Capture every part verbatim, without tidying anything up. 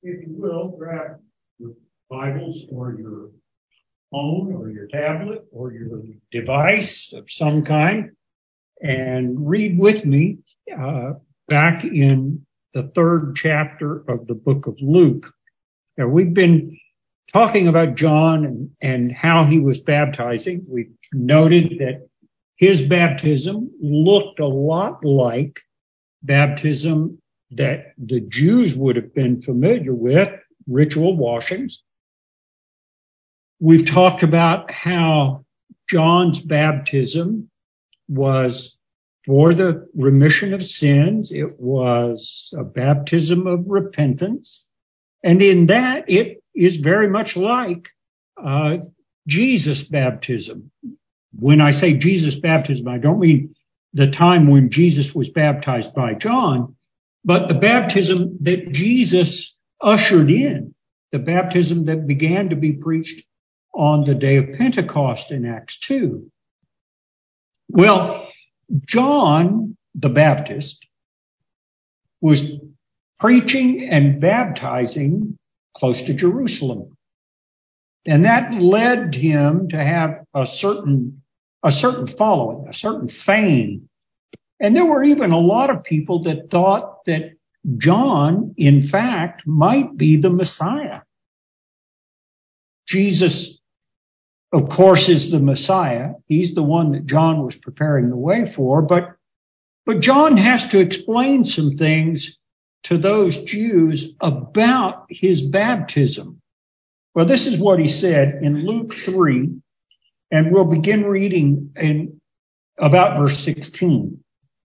If you will, grab your Bibles or your phone or your tablet or your device of some kind and read with me uh, back in the third chapter of the book of Luke. Now, we've been talking about John and, and how he was baptizing. We've noted that his baptism looked a lot like baptism that the Jews would have been familiar with, ritual washings. We've talked about how John's baptism was for the remission of sins. It was a baptism of repentance. And in that, it is very much like uh, Jesus' baptism. When I say Jesus' baptism, I don't mean the time when Jesus was baptized by John, but the baptism that Jesus ushered in, the baptism that began to be preached on the day of Pentecost in Acts two. Well, John the Baptist was preaching and baptizing close to Jerusalem. And that led him to have a certain, a certain following, a certain fame. And there were even a lot of people that thought that John, in fact, might be the Messiah. Jesus, of course, is the Messiah. He's the one that John was preparing the way for. But, but John has to explain some things to those Jews about his baptism. Well, this is what he said in Luke three, and we'll begin reading in about verse sixteen.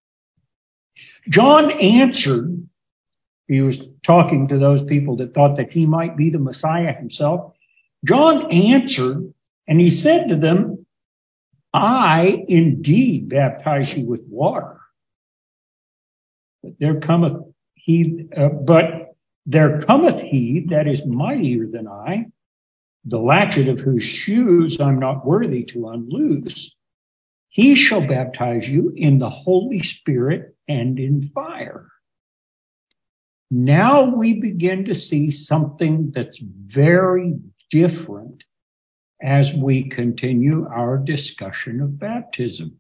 John answered, he was talking to those people that thought that he might be the Messiah himself. John answered, and he said to them, I indeed baptize you with water. But there cometh he, uh, but there cometh he that is mightier than I, the latchet of whose shoes I'm not worthy to unloose. He shall baptize you in the Holy Spirit and in fire. Now we begin to see something that's very different as we continue our discussion of baptism.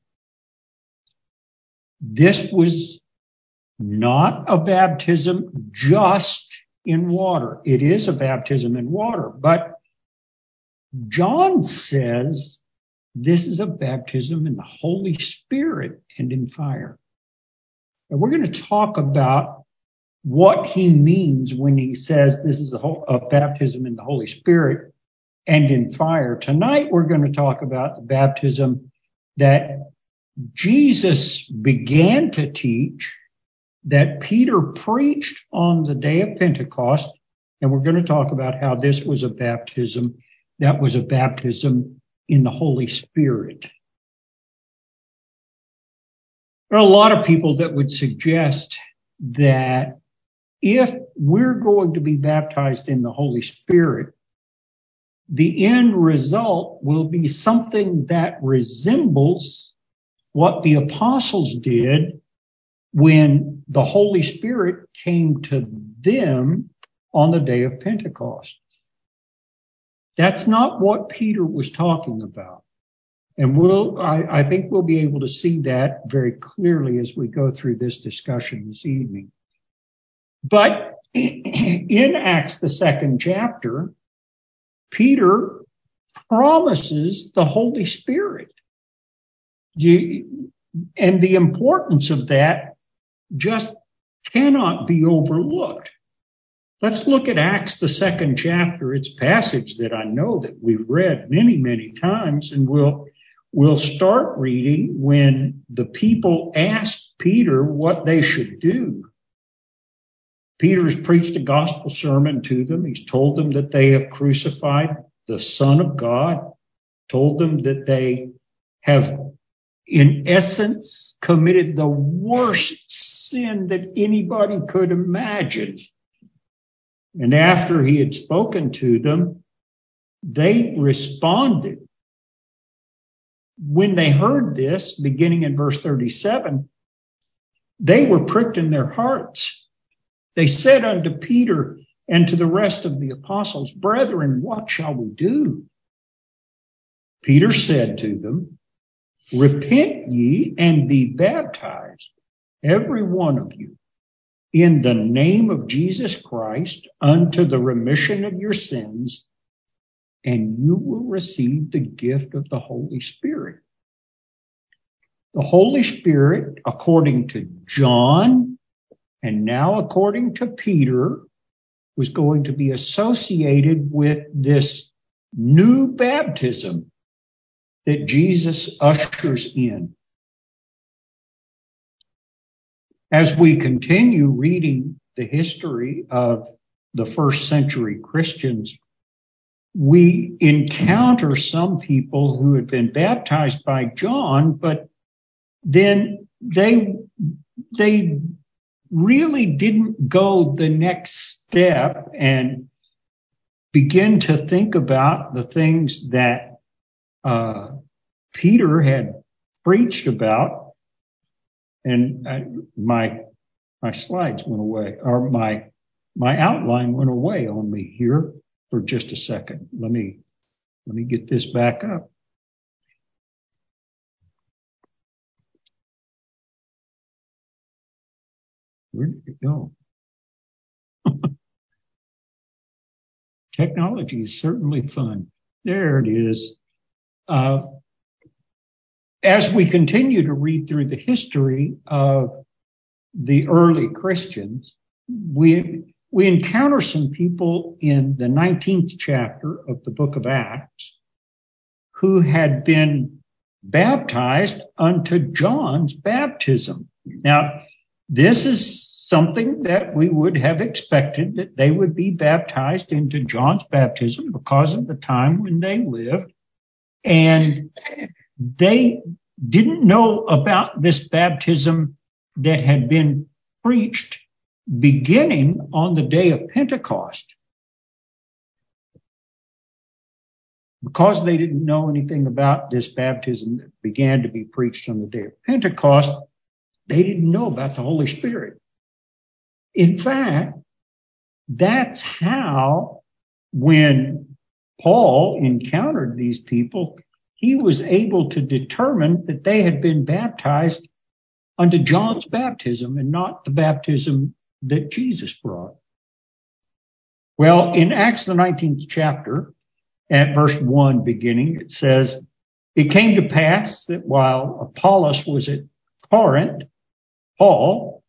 This was not a baptism just in water. It is a baptism in water, but John says this is a baptism in the Holy Spirit and in fire. And we're going to talk about what he means when he says this is a, whole, a baptism in the Holy Spirit and in fire. Tonight we're going to talk about the baptism that Jesus began to teach, that Peter preached on the day of Pentecost, and we're going to talk about how this was a baptism that was a baptism in the Holy Spirit. There are a lot of people that would suggest that if we're going to be baptized in the Holy Spirit, the end result will be something that resembles what the apostles did when the Holy Spirit came to them on the day of Pentecost. That's not what Peter was talking about. And we'll, I, I think we'll be able to see that very clearly as we go through this discussion this evening. But in Acts, the second chapter, Peter promises the Holy Spirit. You, and the importance of that just cannot be overlooked. Let's look at Acts, the second chapter. It's a passage that I know that we've read many, many times, and we'll, we'll start reading when the people asked Peter what they should do. Peter's preached a gospel sermon to them. He's told them that they have crucified the Son of God, told them that they have, in essence, committed the worst sin that anybody could imagine. And after he had spoken to them, they responded. When they heard this, beginning in verse thirty-seven, they were pricked in their hearts. They said unto Peter and to the rest of the apostles, "Brethren, what shall we do?" Peter said to them, "Repent ye and be baptized, every one of you, in the name of Jesus Christ unto the remission of your sins, and you will receive the gift of the Holy Spirit." The Holy Spirit, according to John, and now according to Peter, was going to be associated with this new baptism that Jesus ushers in. As we continue reading the history of the first century Christians, we encounter some people who had been baptized by John, but then they, they really didn't go the next step and begin to think about the things that uh, Peter had preached about. And I, my my slides went away, or my my outline went away on me here for just a second. Let me let me get this back up. Where did it go? Technology is certainly fun. There it is. Uh, as we continue to read through the history of the early Christians, we we encounter some people in the nineteenth chapter of the book of Acts who had been baptized unto John's baptism. Now, this is something that we would have expected, that they would be baptized into John's baptism because of the time when they lived. And they didn't know about this baptism that had been preached beginning on the day of Pentecost. Because they didn't know anything about this baptism that began to be preached on the day of Pentecost, they didn't know about the Holy Spirit. In fact, that's how, when Paul encountered these people, he was able to determine that they had been baptized unto John's baptism and not the baptism that Jesus brought. Well, in Acts the nineteenth chapter, at verse one beginning, it says, "It came to pass that while Apollos was at Corinth, Paul,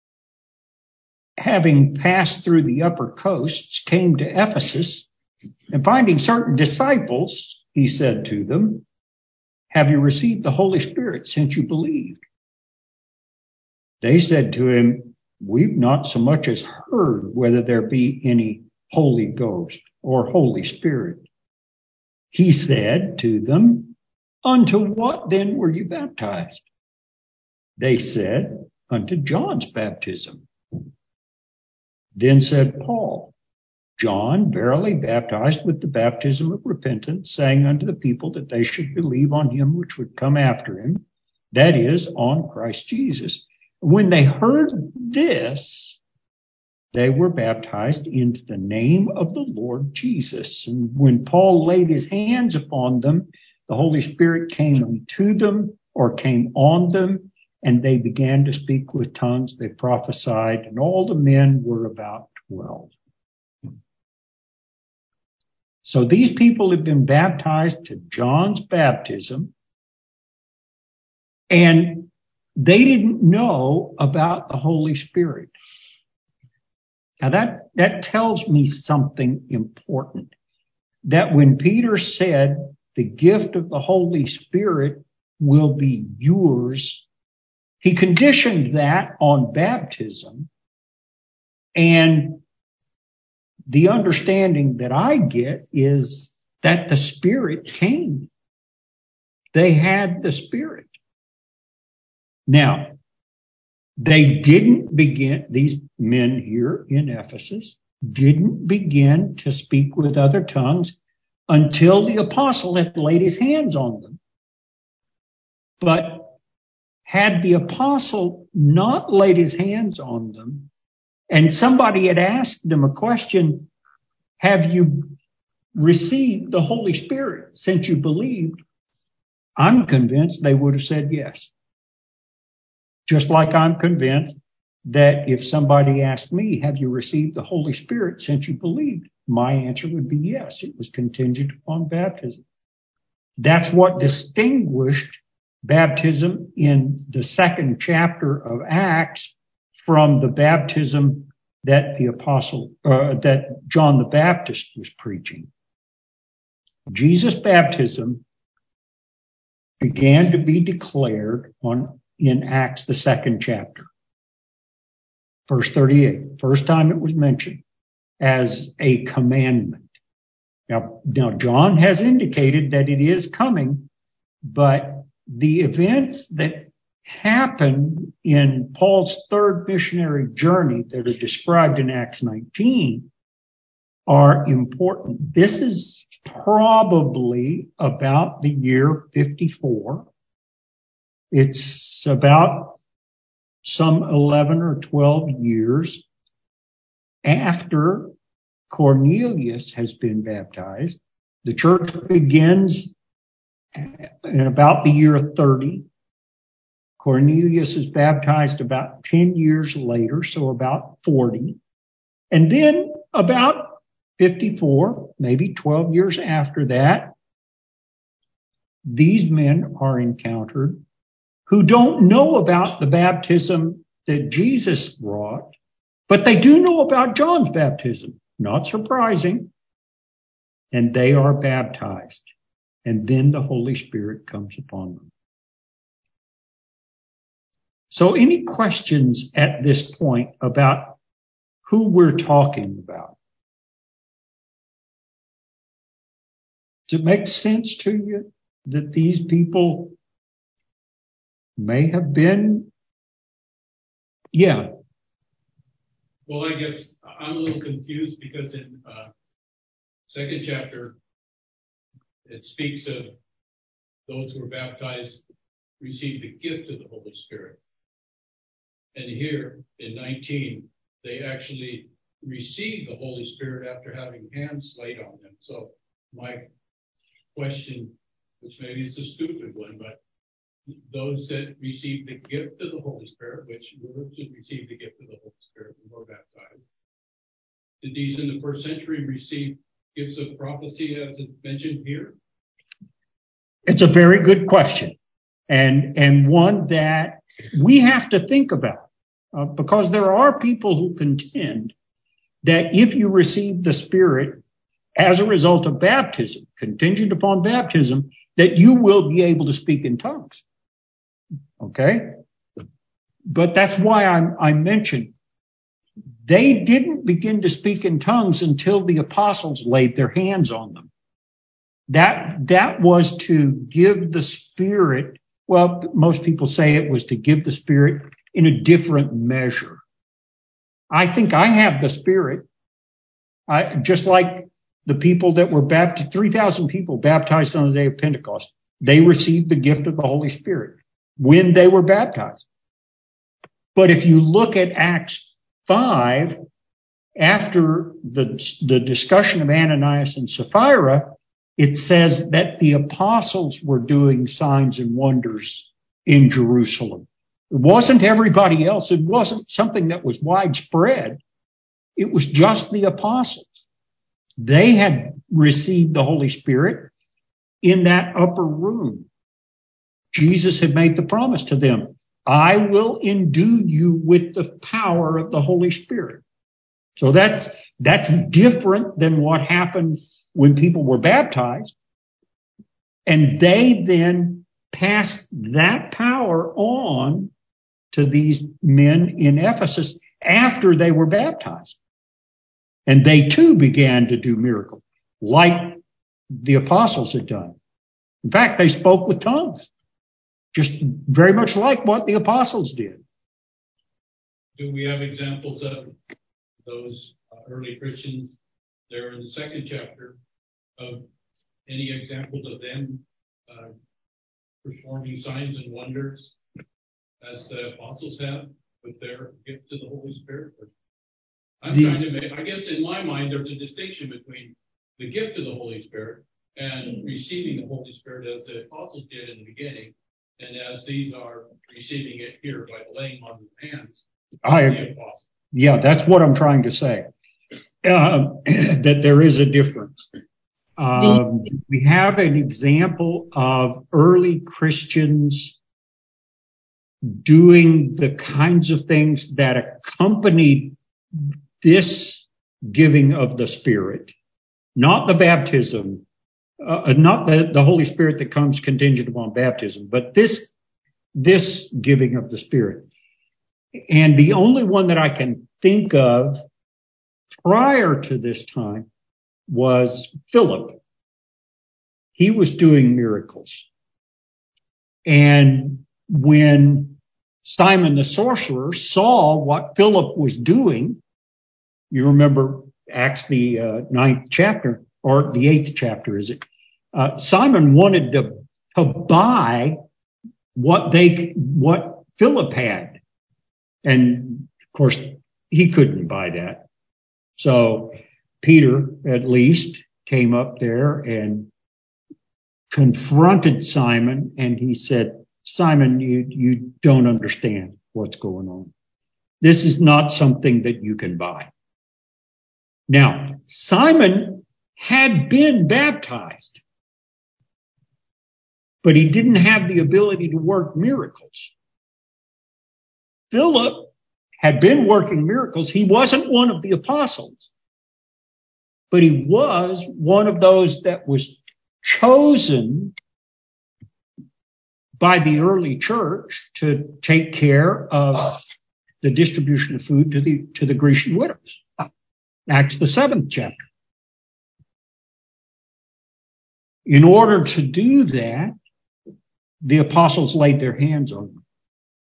having passed through the upper coasts, came to Ephesus, and finding certain disciples, he said to them, 'Have you received the Holy Spirit since you believed?' They said to him, 'We've not so much as heard whether there be any Holy Ghost or Holy Spirit.' He said to them, 'Unto what then were you baptized?' They said, 'Unto John's baptism.' Then said Paul, 'John verily baptized with the baptism of repentance, saying unto the people that they should believe on him which would come after him, that is, on Christ Jesus.' When they heard this, they were baptized into the name of the Lord Jesus. And when Paul laid his hands upon them, the Holy Spirit came unto them, or came on them, and they began to speak with tongues. They prophesied, and all the men were about twelve. So these people had been baptized to John's baptism, and they didn't know about the Holy Spirit. Now that, that tells me something important. That when Peter said the gift of the Holy Spirit will be yours, he conditioned that on baptism. And the understanding that I get is that the Spirit came. They had the Spirit. Now, they didn't begin, these men here in Ephesus didn't begin to speak with other tongues until the apostle had laid his hands on them. But had the apostle not laid his hands on them, and somebody had asked them a question, have you received the Holy Spirit since you believed? I'm convinced they would have said yes. Just like I'm convinced that if somebody asked me, have you received the Holy Spirit since you believed? My answer would be yes. It was contingent upon baptism. That's what distinguished baptism in the second chapter of Acts from the baptism that the apostle, uh, that John the Baptist was preaching. Jesus' baptism began to be declared on in Acts, the second chapter, verse thirty-eight. First time it was mentioned as a commandment. Now, now John has indicated that it is coming, but the events that happen in Paul's third missionary journey that are described in Acts nineteen are important. This is probably about the year fifty-four. It's about some eleven or twelve years after Cornelius has been baptized. The church begins in about the year thirty. Cornelius is baptized about ten years later, so about forty. And then about fifty-four, maybe twelve years after that, these men are encountered who don't know about the baptism that Jesus brought, but they do know about John's baptism. Not surprising. And they are baptized. And then the Holy Spirit comes upon them. So any questions at this point about who we're talking about? Does it make sense to you that these people may have been? Yeah. Well, I guess I'm a little confused because in uh, second chapter, it speaks of those who were baptized received the gift of the Holy Spirit. And here in nineteen, they actually received the Holy Spirit after having hands laid on them. So my question, which maybe is a stupid one, but those that received the gift of the Holy Spirit, which were to receive the gift of the Holy Spirit and were baptized, did these in the first century receive gifts of prophecy as it's mentioned here? It's a very good question, and and one that we have to think about, uh, because there are people who contend that if you receive the Spirit as a result of baptism, contingent upon baptism, that you will be able to speak in tongues. Okay? But that's why I'm, I mentioned they didn't begin to speak in tongues until the apostles laid their hands on them. That, that was to give the Spirit, well, most people say it was to give the Spirit in a different measure. I think I have the Spirit. I, just like the people that were baptized, three thousand people baptized on the day of Pentecost, they received the gift of the Holy Spirit when they were baptized. But if you look at Acts five, after the, the discussion of Ananias and Sapphira, it says that the apostles were doing signs and wonders in Jerusalem. It wasn't everybody else. It wasn't something that was widespread. It was just the apostles. They had received the Holy Spirit in that upper room. Jesus had made the promise to them, I will endue you with the power of the Holy Spirit. So that's, that's different than what happened when people were baptized. And they then passed that power on to these men in Ephesus after they were baptized. And they too began to do miracles like the apostles had done. In fact, they spoke with tongues, just very much like what the apostles did. Do we have examples of those uh, early Christians there in the second chapter of any examples of them uh, performing signs and wonders as the apostles have with their gift to the Holy Spirit? I'm the, trying to make, I guess in my mind, there's a distinction between the gift of the Holy Spirit and receiving the Holy Spirit as the apostles did in the beginning, and as these are receiving it here by the laying on of hands of I, the apostles. Yeah, that's what I'm trying to say. Uh, that there is a difference. Um, we have an example of early Christians doing the kinds of things that accompanied this giving of the Spirit, not the baptism, uh, not the, the Holy Spirit that comes contingent upon baptism, but this, this giving of the Spirit. And the only one that I can think of prior to this time was Philip. He was doing miracles. And when Simon the sorcerer saw what Philip was doing, you remember Acts the uh, ninth chapter, or the eighth chapter, is it? Uh, Simon wanted to, to buy what they, what Philip had. And of course, he couldn't buy that. So Peter, at least, came up there and confronted Simon, and he said, Simon, you, you don't understand what's going on. This is not something that you can buy. Now, Simon had been baptized, but he didn't have the ability to work miracles. Philip had been working miracles. He wasn't one of the apostles, but he was one of those that was chosen by the early church to take care of the distribution of food to the, to the Grecian widows. Acts the seventh chapter. In order to do that, the apostles laid their hands on them.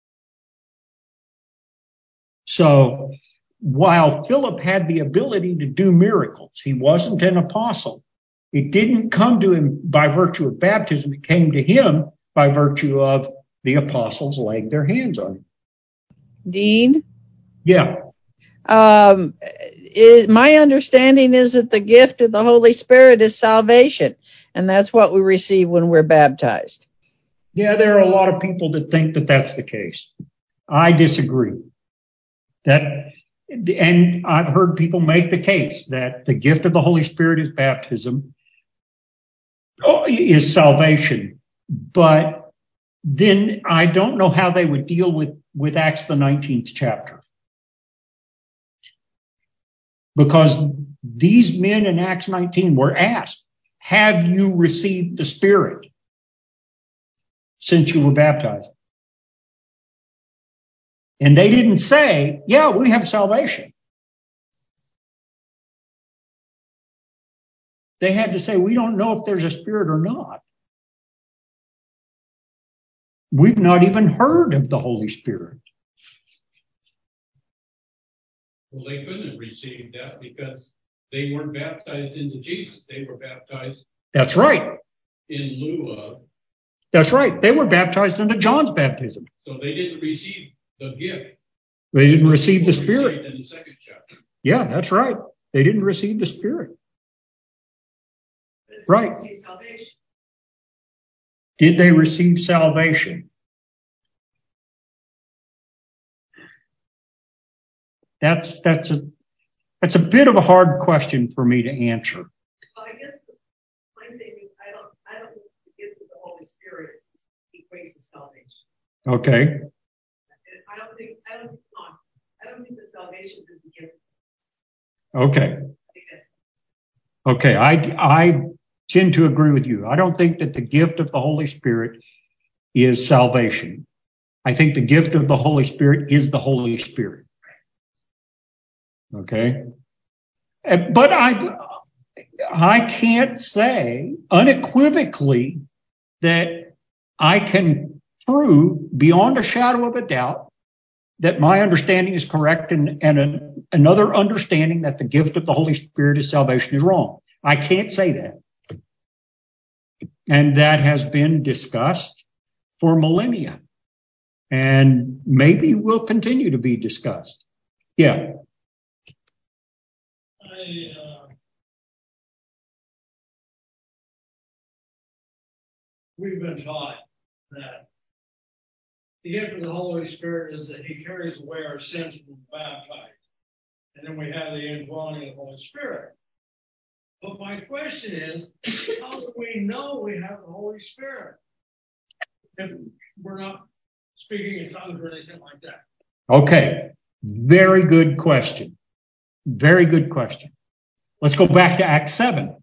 So while Philip had the ability to do miracles, he wasn't an apostle. It didn't come to him by virtue of baptism. It came to him by virtue of the apostles laying their hands on him. Dean? Yeah. Um, it, my understanding is that the gift of the Holy Spirit is salvation, and that's what we receive when we're baptized. Yeah, there are a lot of people that think that that's the case. I disagree. That, and I've heard people make the case that the gift of the Holy Spirit is baptism, is salvation. But then I don't know how they would deal with, with Acts the nineteenth chapter. Because these men in Acts nineteen were asked, have you received the Spirit since you were baptized? And they didn't say, yeah, we have salvation. They had to say, we don't know if there's a Spirit or not. We've not even heard of the Holy Spirit. Well, they couldn't have received that because they weren't baptized into Jesus. They were baptized. That's right. In lieu of. That's right. They were baptized into John's baptism. So they didn't receive the gift. They didn't receive the Spirit. In the second chapter. Yeah, that's right. They didn't receive the Spirit. Right. Did they receive salvation? That's that's a that's a bit of a hard question for me to answer. Well, I guess my thing is I don't I don't think the gift of the Holy Spirit equates to salvation. Okay. I don't think I don't think not. I don't think that salvation is the gift. Okay. Okay, I I tend to agree with you. I don't think that the gift of the Holy Spirit is salvation. I think the gift of the Holy Spirit is the Holy Spirit. Okay? But I I can't say unequivocally that I can prove beyond a shadow of a doubt that my understanding is correct and, and a, another understanding that the gift of the Holy Spirit is salvation is wrong. I can't say that. And that has been discussed for millennia and maybe will continue to be discussed. Yeah. apparently, uh, we've been taught that the gift of the Holy Spirit is that He carries away our sins when we're baptized. And then we have the indwelling of the Holy Spirit. But my question is, how do we know we have the Holy Spirit if we're not speaking in tongues or anything like that? Okay. Very good question. Very good question. Let's go back to Acts seven.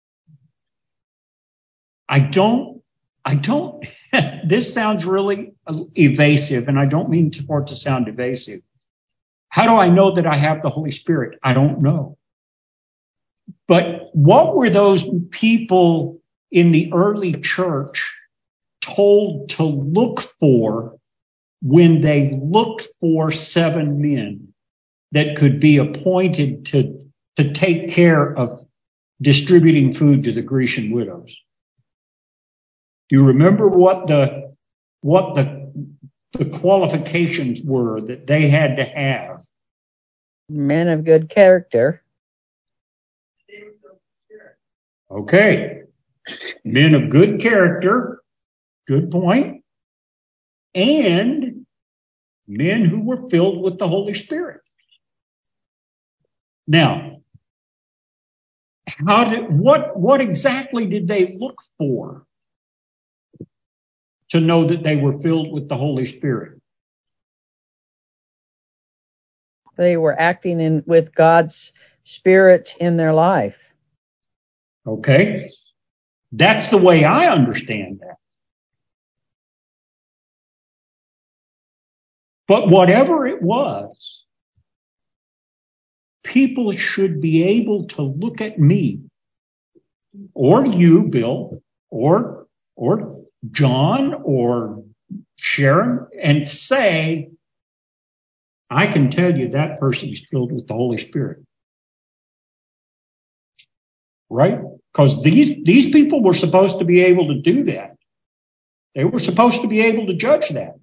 I don't, I don't, this sounds really evasive, and I don't mean for it to sound evasive. How do I know that I have the Holy Spirit? I don't know. But what were those people in the early church told to look for when they looked for seven men that could be appointed to, to take care of distributing food to the Grecian widows? Do you remember what the, what the, the qualifications were that they had to have? Men of good character. Okay. Men of good character. Good point. And men who were filled with the Holy Spirit. Now, how did, what, what exactly did they look for to know that they were filled with the Holy Spirit? They were acting in with God's Spirit in their life. Okay. That's the way I understand that. But whatever it was, people should be able to look at me, or you, Bill, or, or John, or Sharon, and say, I can tell you that person is filled with the Holy Spirit. Right? Because these, these people were supposed to be able to do that. They were supposed to be able to judge that.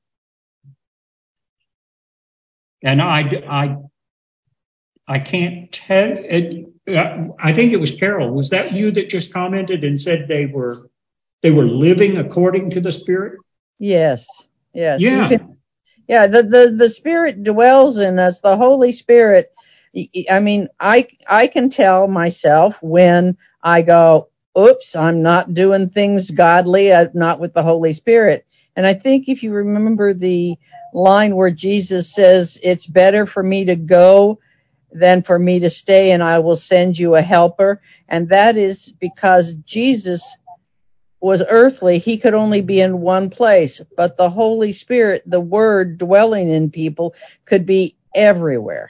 And I, I, I can't tell it. I think it was Carol. Was that you that just commented and said they were, they were living according to the Spirit? Yes. Yes. Yeah. You can, yeah. The, the, the Spirit dwells in us. The Holy Spirit. I mean, I, I can tell myself when I go, oops, I'm not doing things godly, uh, not with the Holy Spirit. And I think if you remember the line where Jesus says, it's better for me to go than for me to stay, and I will send you a helper. And that is because Jesus was earthly. He could only be in one place, but the Holy Spirit, the Word dwelling in people, could be everywhere.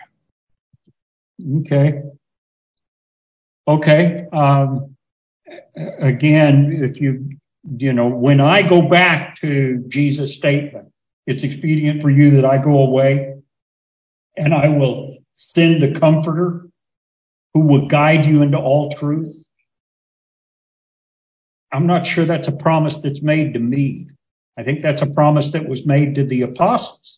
Okay. Okay. Um, again, if you, you know, when I go back to Jesus' statement, it's expedient for you that I go away, and I will send the Comforter who will guide you into all truth. I'm not sure that's a promise that's made to me. I think that's a promise that was made to the apostles.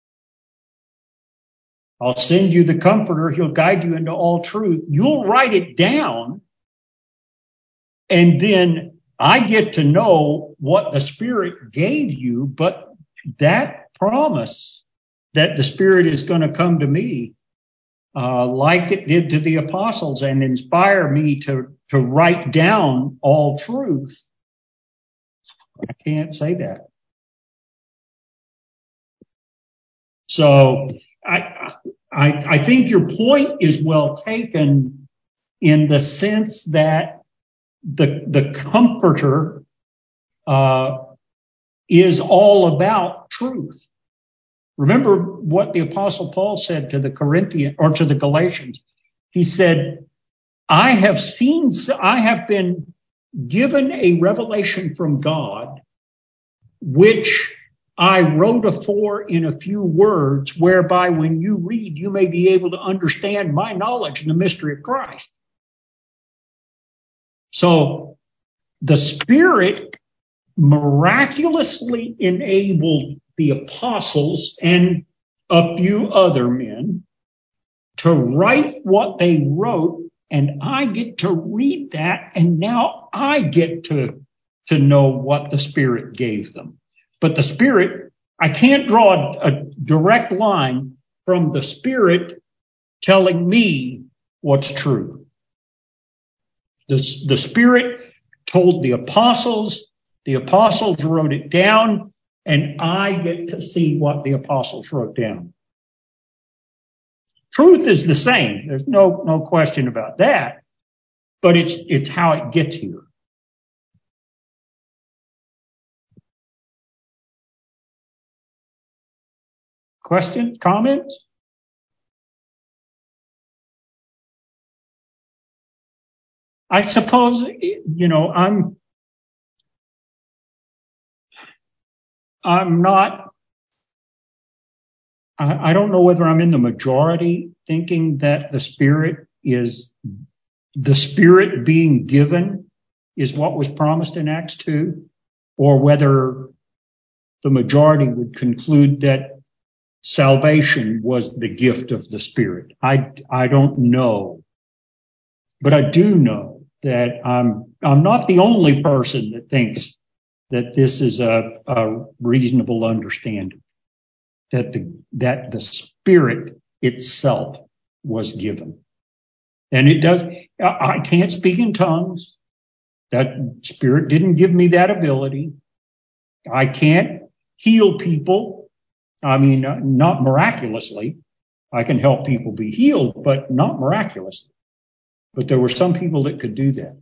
I'll send you the Comforter. He'll guide you into all truth. You'll write it down, and then I get to know what the Spirit gave you, but that promise that the Spirit is going to come to me, uh, like it did to the apostles and inspire me to, to write down all truth, I can't say that. So I, I, I think your point is well taken in the sense that the, the Comforter, uh, is all about truth. Remember what the Apostle Paul said to the Corinthians or to the Galatians. He said, I have seen, I have been given a revelation from God, which I wrote afore in a few words, whereby when you read, you may be able to understand my knowledge in the mystery of Christ. So the Spirit miraculously enabled the apostles and a few other men to write what they wrote And I get to read that, and now I get to, to know what the Spirit gave them. But the Spirit, I can't draw a, a direct line from the Spirit telling me what's true. The, the Spirit told the apostles, the apostles wrote it down, and I get to see what the apostles wrote down. Truth is the same. There's no, no question about that. But it's, it's how it gets here. Questions? Comments? I suppose, you know, I'm, I'm not, I, I don't know whether I'm in the majority thinking that the Spirit is, the Spirit being given is what was promised in Acts two, or whether the majority would conclude that salvation was the gift of the Spirit. I, I don't know. But I do know that I'm, I'm not the only person that thinks that this is a, a reasonable understanding, that the, that the Spirit itself was given. And it does, I can't speak in tongues. That Spirit didn't give me that ability. I can't heal people. I mean, not miraculously. I can help people be healed, but not miraculously. But there were some people that could do that.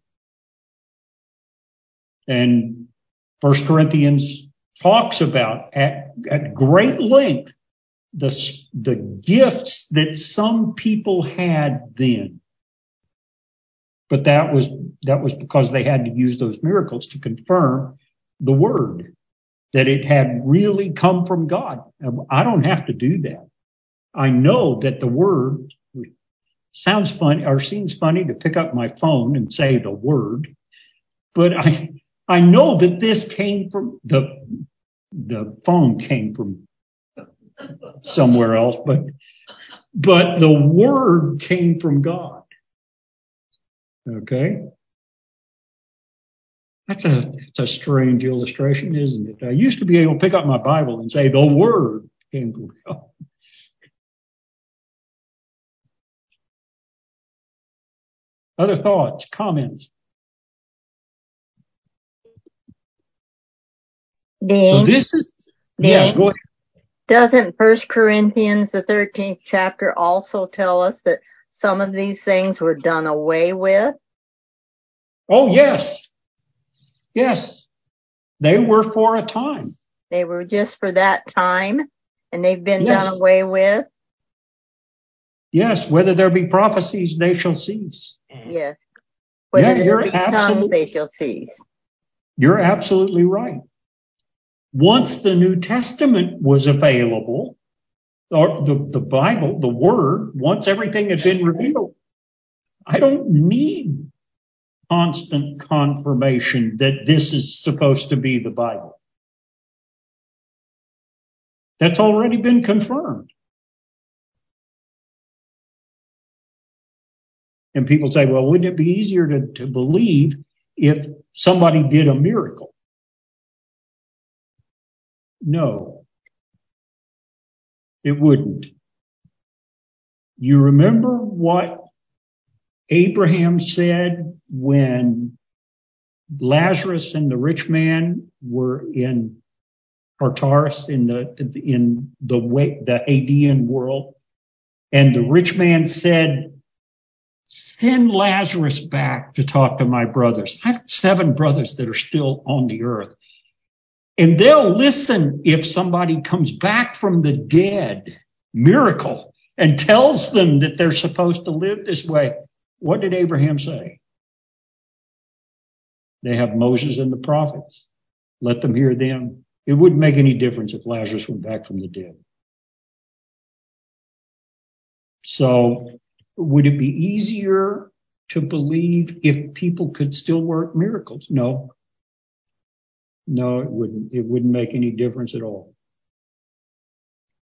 And First Corinthians talks about at, at great length the, the gifts that some people had then. But that was, that was because they had to use those miracles to confirm the word, that it had really come from God. I don't have to do that. I know that the word sounds funny or seems funny to pick up my phone and say the word, but I, I know that this came from the, the phone came from somewhere else, but, but the word came from God. Okay. That's a, it's a strange illustration, isn't it? I used to be able to pick up my Bible and say the word came from God. Other thoughts, comments? Dean, So this is, Dean, yeah, go ahead. Doesn't First Corinthians, the thirteenth chapter, also tell us that some of these things were done away with? Oh, yes. Yes. They were for a time. They were just for that time, and they've been Yes. done away with? Yes, whether there be prophecies, they shall cease. Yes. Whether Yeah, there you're be tongues, absolutely, they shall cease. you're absolutely right. Once the New Testament was available, or the, the Bible, the Word, once everything had been revealed, I don't need constant confirmation that this is supposed to be the Bible. That's already been confirmed. And people say, well, wouldn't it be easier to, to believe if somebody did a miracle? No, it wouldn't. You remember what Abraham said when Lazarus and the rich man were in Tartarus, in the, in the way, the Hadean world, and the rich man said, send Lazarus back to talk to my brothers. I have seven brothers that are still on the earth. And they'll listen if somebody comes back from the dead, miracle, and tells them that they're supposed to live this way. What did Abraham say? They have Moses and the prophets. Let them hear them. It wouldn't make any difference if Lazarus went back from the dead. So would it be easier to believe if people could still work miracles? No. No, it wouldn't. It wouldn't make any difference at all.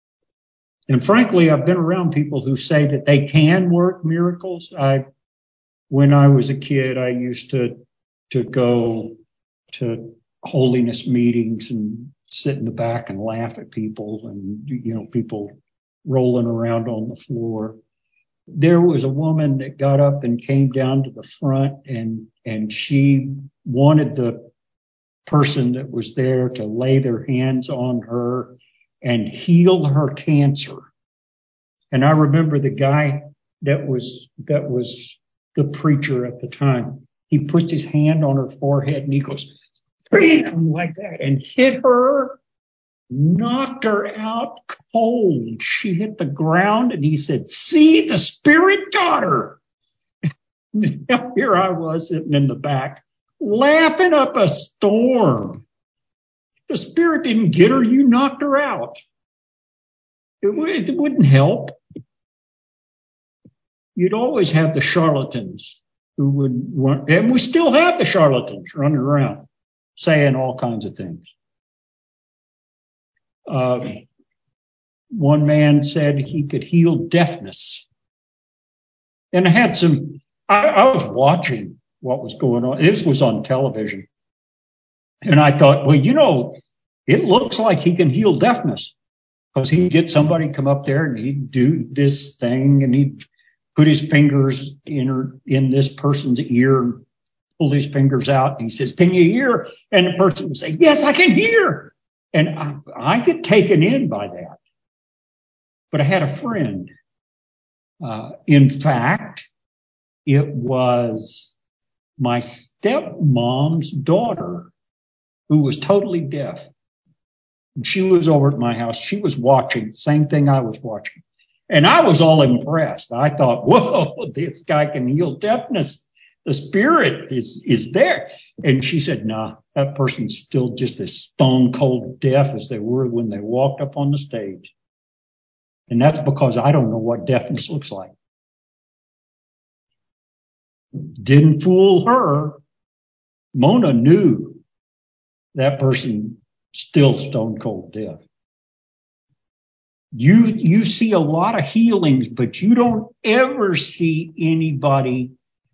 And frankly, I've been around people who say that they can work miracles. I, when I was a kid, I used to, to go to holiness meetings and sit in the back and laugh at people and, you know, people rolling around on the floor. There was a woman that got up and came down to the front, and, and she wanted the person that was there to lay their hands on her and heal her cancer. And I remember the guy that was, that was the preacher at the time. He puts his hand on her forehead and he goes, bam, like that, and hit her, knocked her out cold. She hit the ground, and he said, see, the Spirit got her. Here I was sitting in the back, laughing up a storm. The Spirit didn't get her, you knocked her out. It, it wouldn't help. You'd always have the charlatans who would want, and we still have the charlatans running around saying all kinds of things. Uh, one man said he could heal deafness. And I had some, I, I was watching what was going on. This was on television. And I thought, well, you know, it looks like he can heal deafness, because he'd get somebody come up there and he'd do this thing and he'd put his fingers in her, in this person's ear and pull his fingers out. And he says, can you hear? And the person would say, yes, I can hear. And I, I get taken in by that. But I had a friend. Uh, in fact, it was my stepmom's daughter who was totally deaf. And she was over at my house. She was watching, same thing I was watching. And I was all impressed. I thought, whoa, this guy can heal deafness. The Spirit is, is there. And she said, nah, that person's still just as stone cold deaf as they were when they walked up on the stage. And that's because I don't know what deafness looks like. Didn't fool her. Mona knew that person still stone cold deaf. You, you see a lot of healings, but you don't ever see anybody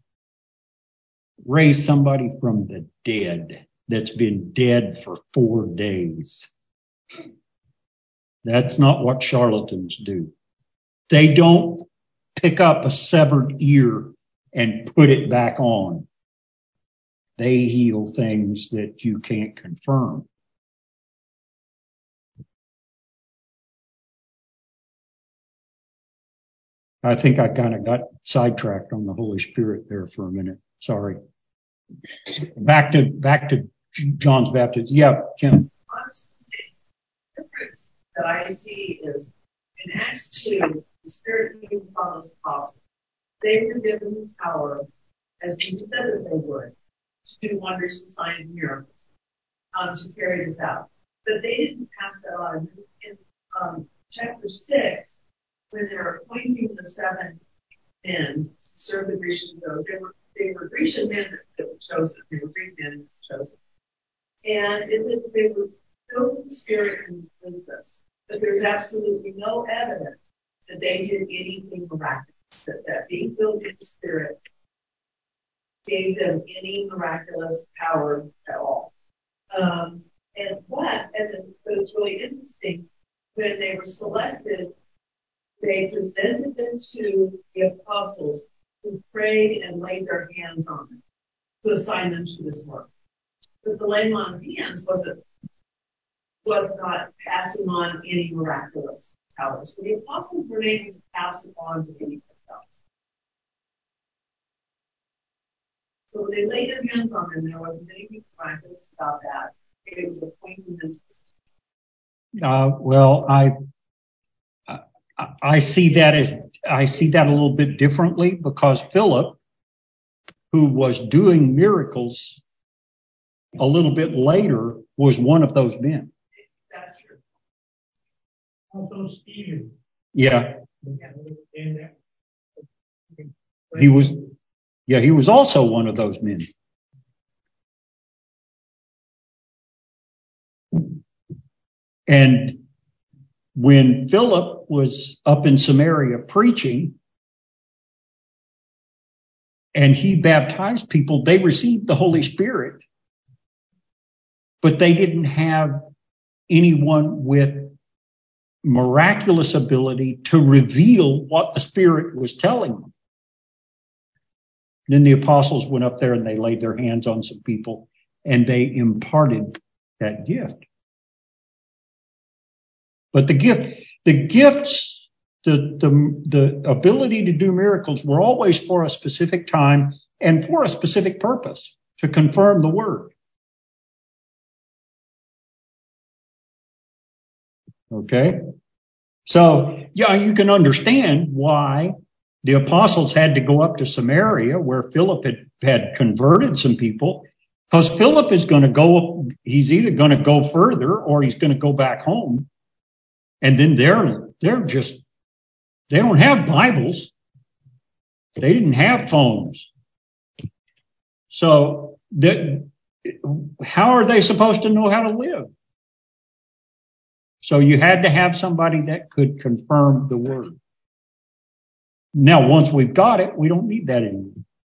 raise somebody from the dead that's been dead for four days. That's not what charlatans do. They don't pick up a severed ear and put it back on. They heal things that you can't confirm. I think I kind of got sidetracked on the Holy Spirit there for a minute. Sorry. Back to, back to John's baptism. Yeah, Kim. The difference that I see is in Acts two, the Spirit came upon those apostles. They were given power, as Jesus said that they would, to do wonders and signs and miracles, um, to carry this out. But they didn't pass that on. In um, chapter six, when they're appointing the seven men to serve the Grecian code, they were, they were Grecian men that were chosen. They were Greek men that were chosen. And it, they were filled with the Spirit and wisdom. But there's absolutely no evidence that they did anything miraculous, that, that being filled with the Spirit gave them any miraculous power at all. Um, and what, and it was really interesting, when they were selected, they presented them to the apostles, who prayed and laid their hands on them to assign them to this work. But the laying on of hands wasn't, was not passing on any miraculous power. So the apostles were able to pass it on to anything else. So when they laid their hands on them, there wasn't anything miraculous about that. It was appointing them to Uh, well, I, I, I see that as, I see that a little bit differently, because Philip, who was doing miracles a little bit later, was one of those men. That's true. Also Stephen. Yeah. And He was, yeah, he was also one of those men. And when Philip was up in Samaria preaching, and he baptized people, they received the Holy Spirit, but they didn't have anyone with miraculous ability to reveal what the Spirit was telling them. Then the apostles went up there and they laid their hands on some people and they imparted that gift. But the gift, the gifts, the, the, the ability to do miracles were always for a specific time and for a specific purpose, to confirm the word. Okay? So, yeah, you can understand why the apostles had to go up to Samaria, where Philip had, had converted some people, because Philip is going to go, he's either going to go further or he's going to go back home. And then they're, they're just, they don't have Bibles. They didn't have phones. So that, how are they supposed to know how to live? So you had to have somebody that could confirm the word. Now, once we've got it, we don't need that anymore.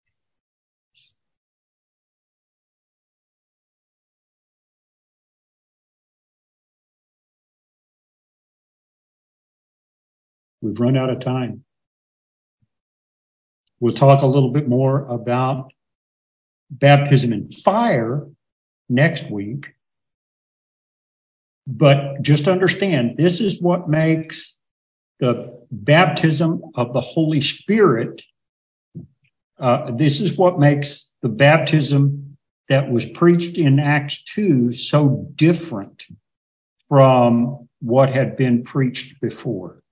We've run out of time. We'll talk a little bit more about baptism in fire next week. But just understand, this is what makes the baptism of the Holy Spirit, uh, this is what makes the baptism that was preached in Acts two so different from what had been preached before.